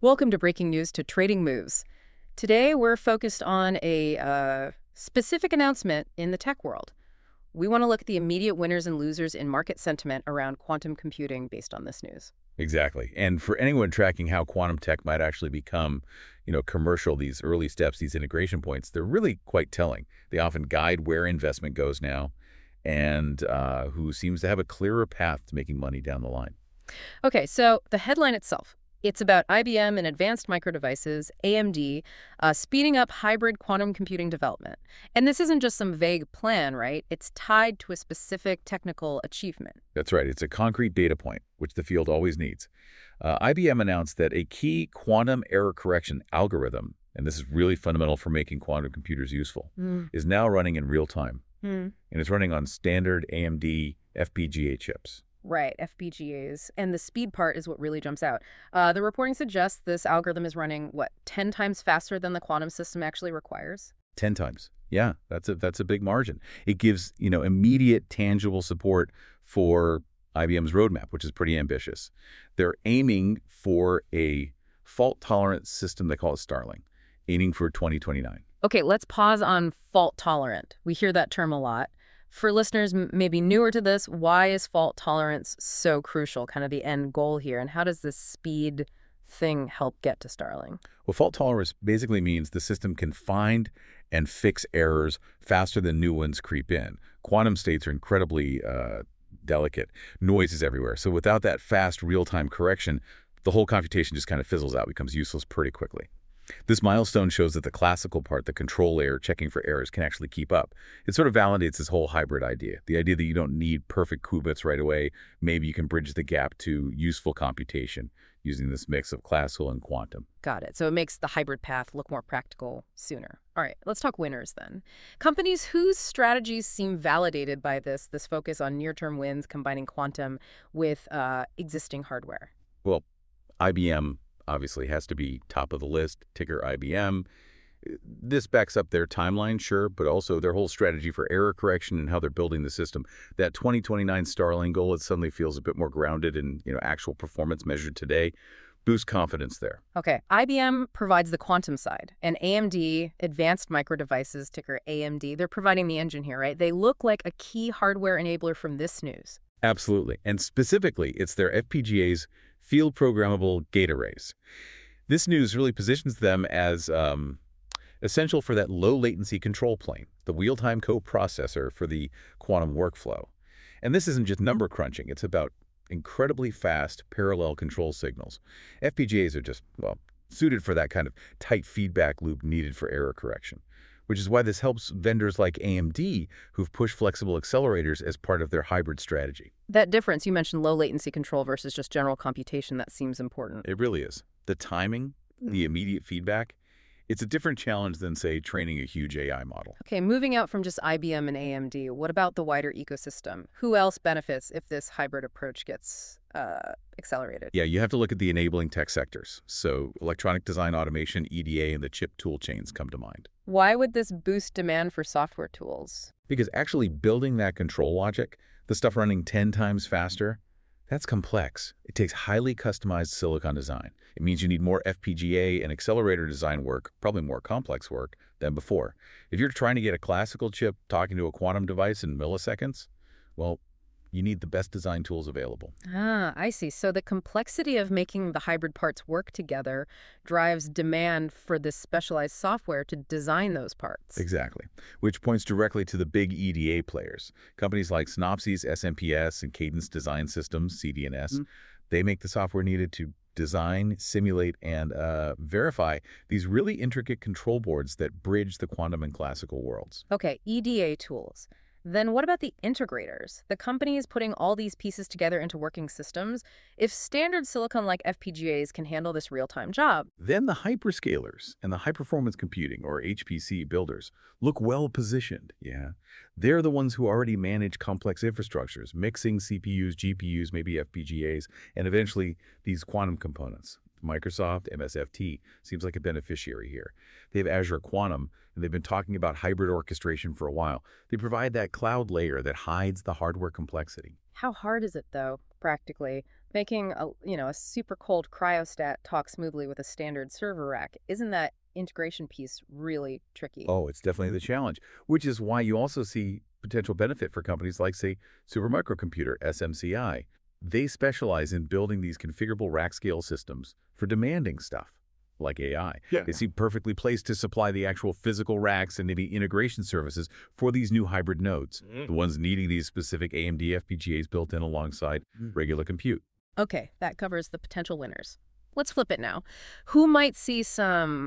Welcome to Breaking News to Trading Moves. Today, we're focused on a specific announcement in the tech world. We want to look at the immediate winners and losers in market sentiment around quantum computing based on this news. Exactly. And for anyone tracking how quantum tech might actually become, commercial, these early steps, these integration points, they're really quite telling. They often guide where investment goes now and who seems to have a clearer path to making money down the line. Okay, so the headline itself. It's about IBM and Advanced Micro Devices, AMD, speeding up hybrid quantum computing development. And this isn't just some vague plan, right? It's tied to a specific technical achievement. That's right. It's a concrete data point, which the field always needs. IBM announced that a key quantum error correction algorithm, and this is really fundamental for making quantum computers useful, is now running in real time. And it's running on standard AMD FPGA chips. Right, FPGAs. And the speed part is what really jumps out. The reporting suggests this algorithm is running, 10 times faster than the quantum system actually requires? 10 times. Yeah, that's a big margin. It gives, immediate tangible support for IBM's roadmap, which is pretty ambitious. They're aiming for a fault-tolerant system. They call it Starling, aiming for 2029. Okay, let's pause on fault-tolerant. We hear that term a lot. For listeners maybe newer to this, why is fault tolerance so crucial, kind of the end goal here? And how does this speed thing help get to Starling? Well, fault tolerance basically means the system can find and fix errors faster than new ones creep in. Quantum states are incredibly delicate. Noise is everywhere. So without that fast real-time correction, the whole computation just kind of fizzles out, becomes useless pretty quickly. This milestone shows that the classical part, the control layer, checking for errors, can actually keep up. It sort of validates this whole hybrid idea, the idea that you don't need perfect qubits right away. Maybe you can bridge the gap to useful computation using this mix of classical and quantum. Got it. So it makes the hybrid path look more practical sooner. All right, let's talk winners then. Companies whose strategies seem validated by this focus on near-term wins, combining quantum with existing hardware. Well, IBM obviously has to be top of the list, ticker IBM. This backs up their timeline, sure, but also their whole strategy for error correction and how they're building the system. That 2029 Starling goal, it suddenly feels a bit more grounded in, actual performance measured today. Boost confidence there. Okay, IBM provides the quantum side, and AMD, Advanced Micro Devices, ticker AMD, they're providing the engine here, right? They look like a key hardware enabler from this news. Absolutely. And specifically, it's their FPGA's field programmable gate arrays. This news really positions them as essential for that low latency control plane, the real-time co-processor for the quantum workflow. And this isn't just number crunching. It's about incredibly fast parallel control signals. FPGAs are just, suited for that kind of tight feedback loop needed for error correction, which is why this helps vendors like AMD who've pushed flexible accelerators as part of their hybrid strategy. That difference, you mentioned low latency control versus just general computation, that seems important. It really is. The timing, the immediate feedback, it's a different challenge than, say, training a huge AI model. Okay, moving out from just IBM and AMD, what about the wider ecosystem? Who else benefits if this hybrid approach gets accelerated? Yeah, you have to look at the enabling tech sectors. So electronic design automation, EDA, and the chip tool chains come to mind. Why would this boost demand for software tools? Because actually building that control logic, the stuff running 10 times faster, that's complex. It takes highly customized silicon design. It means you need more FPGA and accelerator design work, probably more complex work, than before. If you're trying to get a classical chip talking to a quantum device in milliseconds, well, you need the best design tools available. Ah, I see. So the complexity of making the hybrid parts work together drives demand for this specialized software to design those parts. Exactly, which points directly to the big EDA players. Companies like Synopsys, SMPS, and Cadence Design Systems, CD&S, they make the software needed to design, simulate, and verify these really intricate control boards that bridge the quantum and classical worlds. Okay, EDA tools. Then what about the integrators? The companies putting all these pieces together into working systems? If standard silicon like FPGAs can handle this real-time job, then the hyperscalers and the high-performance computing, or HPC builders, look well-positioned, yeah. They're the ones who already manage complex infrastructures, mixing CPUs, GPUs, maybe FPGAs, and eventually these quantum components. Microsoft, MSFT, seems like a beneficiary here. They have Azure Quantum, and they've been talking about hybrid orchestration for a while. They provide that cloud layer that hides the hardware complexity. how hard is it, though, practically? Making a super cold cryostat talk smoothly with a standard server rack, isn't that integration piece really tricky? Oh, it's definitely the challenge, which is why you also see potential benefit for companies like, say, Supermicrocomputer, SMCI. They specialize in building these configurable rack-scale systems for demanding stuff, like AI. Yeah. They seem perfectly placed to supply the actual physical racks and maybe integration services for these new hybrid nodes, the ones needing these specific AMD FPGAs built in alongside regular compute. Okay, that covers the potential winners. Let's flip it now. Who might see some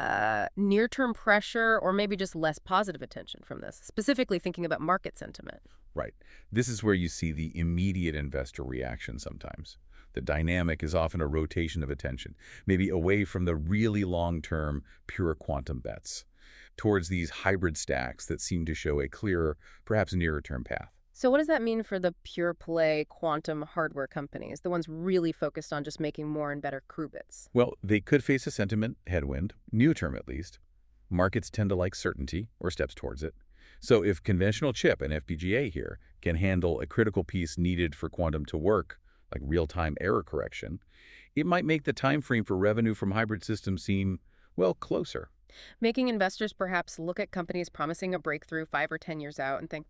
near-term pressure or maybe just less positive attention from this, specifically thinking about market sentiment? Right. This is where you see the immediate investor reaction sometimes. The dynamic is often a rotation of attention, maybe away from the really long-term pure quantum bets, towards these hybrid stacks that seem to show a clearer, perhaps nearer-term path. So what does that mean for the pure play quantum hardware companies, the ones really focused on just making more and better qubits? Well, they could face a sentiment headwind, near-term at least. Markets tend to like certainty, or steps towards it. So if conventional chip and FPGA here can handle a critical piece needed for quantum to work, like real-time error correction, it might make the time frame for revenue from hybrid systems seem, well, closer. Making investors perhaps look at companies promising a breakthrough 5 or 10 years out and think,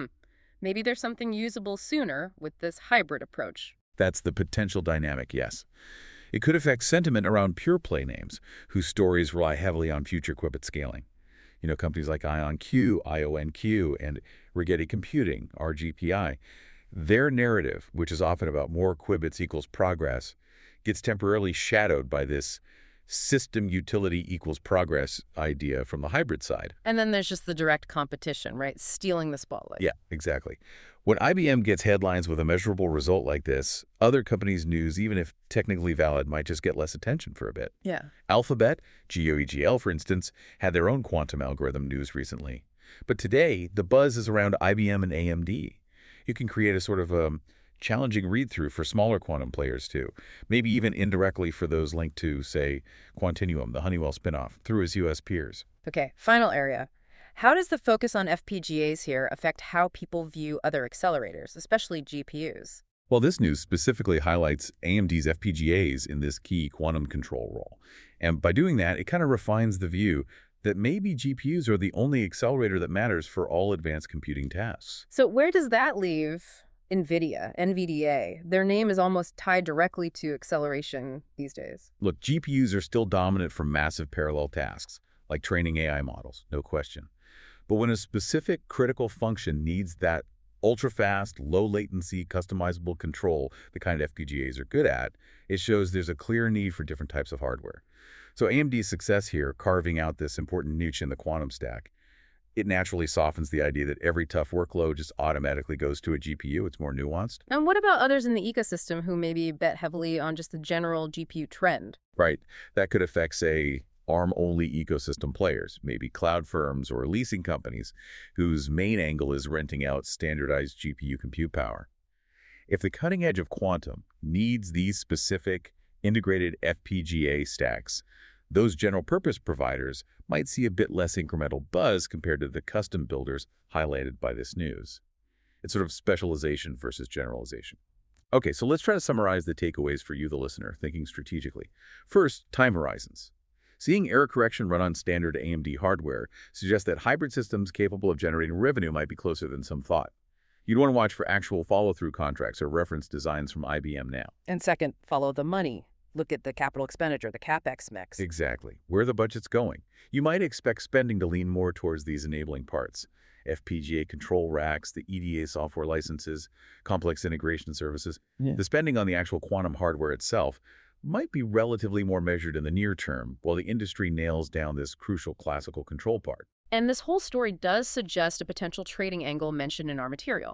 maybe there's something usable sooner with this hybrid approach. That's the potential dynamic, yes. It could affect sentiment around pure play names, whose stories rely heavily on future qubit scaling. Companies like IonQ, IONQ, and Rigetti Computing, RGPI. Their narrative, which is often about more qubits equals progress, gets temporarily shadowed by this system utility equals progress idea from the hybrid side. And then there's just the direct competition, right? Stealing the spotlight. Yeah, exactly. When IBM gets headlines with a measurable result like this, other companies' news, even if technically valid, might just get less attention for a bit. Yeah. Alphabet, GOEGL, for instance, had their own quantum algorithm news recently. But today, the buzz is around IBM and AMD. You can create a sort of challenging read-through for smaller quantum players, too. Maybe even indirectly for those linked to, say, Quantinuum, the Honeywell spinoff, through his U.S. peers. Okay, final area. How does the focus on FPGAs here affect how people view other accelerators, especially GPUs? Well, this news specifically highlights AMD's FPGAs in this key quantum control role. And by doing that, it kind of refines the view that maybe GPUs are the only accelerator that matters for all advanced computing tasks. So where does that leave NVIDIA, NVDA? Their name is almost tied directly to acceleration these days. Look, GPUs are still dominant for massive parallel tasks, like training AI models, no question. But when a specific critical function needs that ultra-fast, low-latency, customizable control the kind of FPGAs are good at, it shows there's a clear need for different types of hardware. So AMD's success here, carving out this important niche in the quantum stack, it naturally softens the idea that every tough workload just automatically goes to a GPU. It's more nuanced. And what about others in the ecosystem who maybe bet heavily on just the general GPU trend? Right. That could affect, say, ARM-only ecosystem players, maybe cloud firms or leasing companies whose main angle is renting out standardized GPU compute power. If the cutting edge of quantum needs these specific integrated FPGA stacks, those general-purpose providers might see a bit less incremental buzz compared to the custom builders highlighted by this news. It's sort of specialization versus generalization. Okay, so let's try to summarize the takeaways for you, the listener, thinking strategically. First, time horizons. Seeing error correction run on standard AMD hardware suggests that hybrid systems capable of generating revenue might be closer than some thought. You'd want to watch for actual follow-through contracts or reference designs from IBM now. And second, follow the money. Look at the capital expenditure, the CapEx mix. Exactly. Where the budget's going. You might expect spending to lean more towards these enabling parts. FPGA control racks, the EDA software licenses, complex integration services. Yeah. The spending on the actual quantum hardware itself might be relatively more measured in the near term, while the industry nails down this crucial classical control part. And this whole story does suggest a potential trading angle mentioned in our material.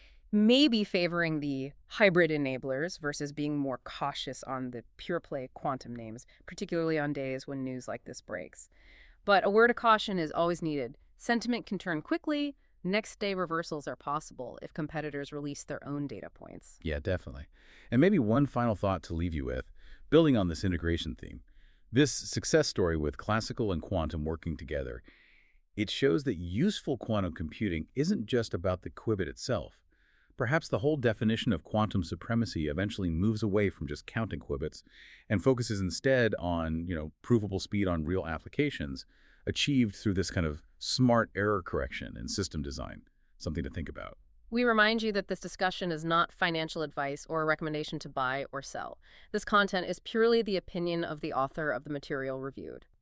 Maybe favoring the hybrid enablers versus being more cautious on the pure play quantum names, particularly on days when news like this breaks. But a word of caution is always needed. Sentiment can turn quickly. Next day reversals are possible if competitors release their own data points. Yeah, definitely. And maybe one final thought to leave you with, building on this integration theme. This success story with classical and quantum working together, it shows that useful quantum computing isn't just about the qubit itself, Perhaps the whole definition of quantum supremacy eventually moves away from just counting qubits and focuses instead on, provable speed on real applications achieved through this kind of smart error correction in system design. Something to think about. We remind you that this discussion is not financial advice or a recommendation to buy or sell. This content is purely the opinion of the author of the material reviewed.